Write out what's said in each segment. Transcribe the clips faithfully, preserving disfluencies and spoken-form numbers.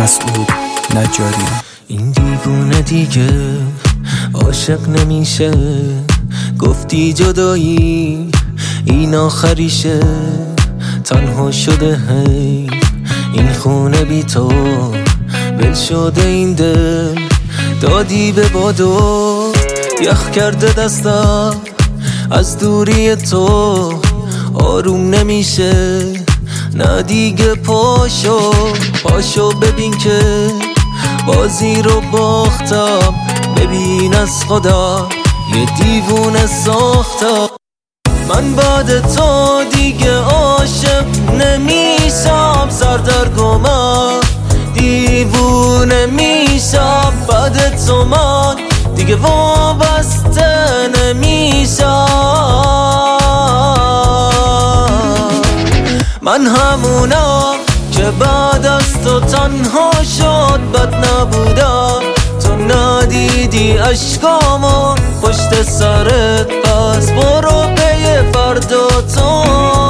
مسعود نجاریان. این دیوونه دیگه عاشق نمیشه، گفتی جدایی این آخریشه، تنها شده هی این خونه بی تو، ول شده این دل دادی به بادو، یخ کرده دستم از دوری تو، آروم نمیشه نه دیگه، پاشو پاشو ببین که بازی رو باختم، ببین از خدا یه دیوونه ساختم. من بعد تو دیگه عاشق نمیشم، سردرگمم دیوونه میشم، بعد تو من دیگه وابسته نمیشم. من همونم که بعد از تو تنها شد، بد نبودم تو ندیدی عشقامو پشت سرت، پس برو پی فردا تو.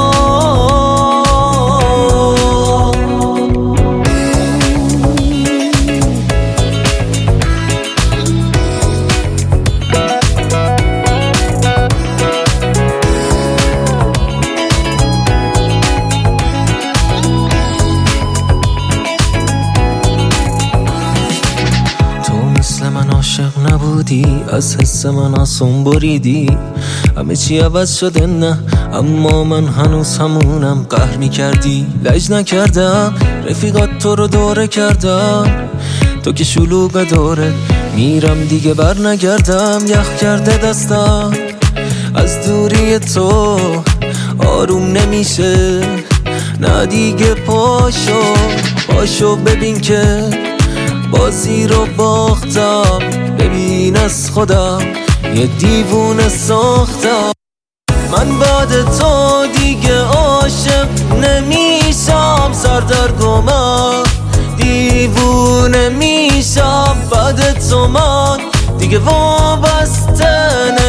من عاشق نبودی، از حس من آسون بریدی، همه چی عوض شده نه اما من هنوز همونم، قهر میکردی لج نکردم، رفیقات تو رو دوره کردم، تو که شلوغ داره میرم دیگه بر نگردم، یخ کرده دستم از دوری تو، آروم نمیشه نه دیگه، پاشو پاشو ببین که بازی رو باختم، ببین از خودم یه دیوونه ساختم. من بعد تو دیگه عاشق نمیشم، سردرگمم دیوونه میشم، بعد تو من دیگه وابسته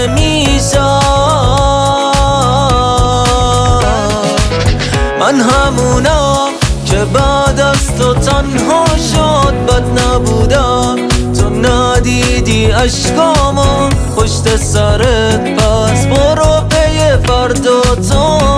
نمیشم. من همونم که بعد از تو تنها شد، بد نبودم تو ندیدی عشقامو پشت سرت، پس برو پی فردا تو.